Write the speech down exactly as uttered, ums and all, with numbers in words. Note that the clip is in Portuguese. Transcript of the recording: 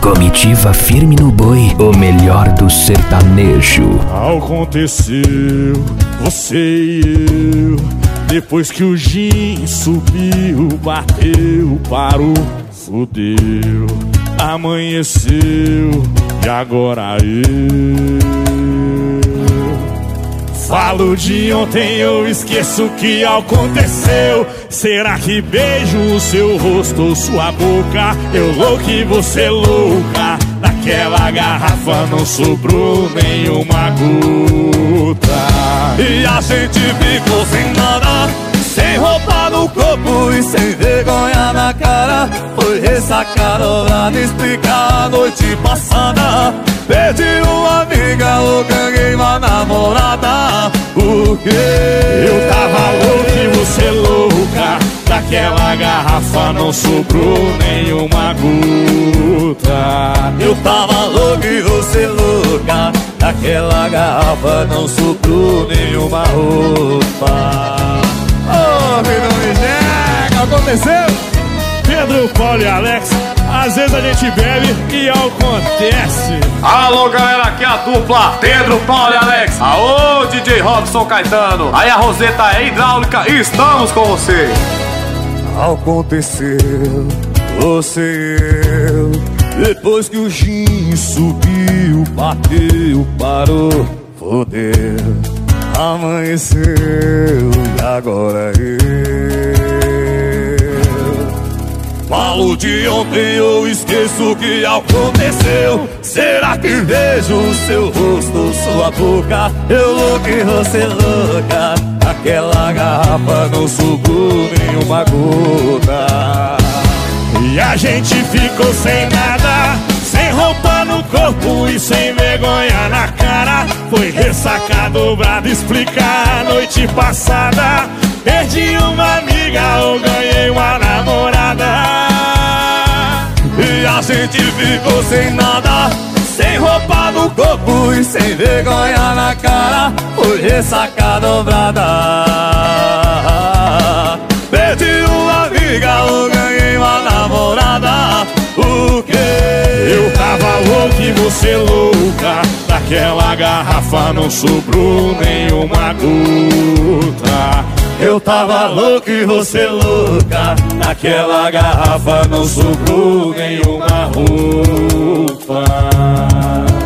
Comitiva firme no boi, o melhor do sertanejo. Aconteceu, você e eu, depois que o gin subiu, bateu, parou, fudeu. Amanheceu e agora eu falo de ontem, eu esqueço o que aconteceu. Será que beijo o seu rosto ou sua boca? Eu louco e você louca. Naquela garrafa não sobrou nenhuma gota. E a gente ficou sem nada, sem roupa no corpo e sem vergonha na cara. Foi ressaca dobrada, explicar a noite passada. Perdi uma amiga ou ganhei uma namorada. Porque eu tava louco e você louca. Daquela garrafa não sobrou nenhuma gota. Eu tava louco e você louca. Daquela garrafa não sobrou nenhuma roupa. Oh, que não me nega, aconteceu? Pedro, Paulo e Alex, às vezes a gente bebe e acontece. Alô galera, aqui é a dupla Pedro, Paulo e Alex. Aô D J Robson Caetano. Aí a Roseta é hidráulica e estamos com você. Aconteceu, você e eu, depois que o gin subiu, bateu, parou, fodeu. Amanheceu e agora eu falo de ontem, eu esqueço o que aconteceu. Será que vejo o seu rosto, sua boca? Eu louco e você louca. Aquela garrafa não sobrou nenhuma gota. E a gente ficou sem nada, sem roupa no corpo e sem vergonha na cara. Foi ressaca dobrada, explicar a noite passada. Perdi uma amiga ou ganhei uma namorada. E a gente ficou sem nada, sem roupa no corpo e sem vergonha na cara. Foi ressaca dobrada. Perdi uma amiga ou ganhei uma namorada. Porque eu tava louco e você louca. Daquela garrafa não sobrou nenhuma gota. eu tava louco e você louca. Naquela garrafa não sobrou nenhuma roupa.